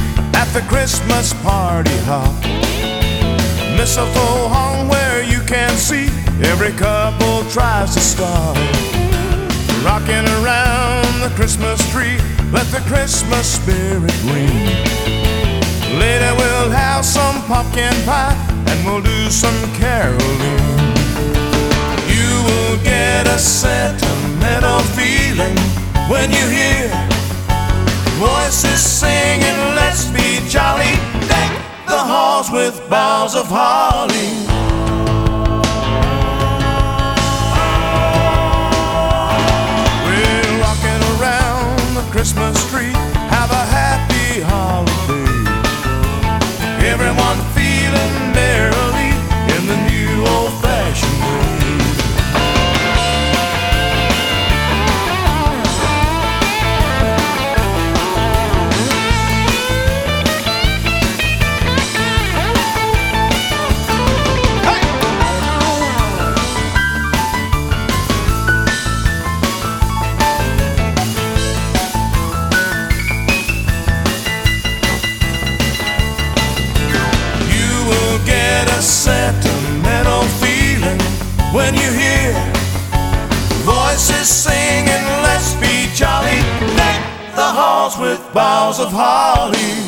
at the Christmas party hop. Mistletoe hung where you can see, every couple tries to stop. Rocking around the Christmas tree, let the Christmas spirit ring. Later we'll have some pumpkin pie, and we'll do some caroling. You will get a sentimental feeling when you hear voices singing, let's be jolly, deck the halls with boughs of holly. We're rocking around the Christmas tree, have a happy holiday. Everyone feeling merrily in the new old-fashioned way. Sentimental feeling when you hear voices singing, let's be jolly, deck the halls with boughs of holly.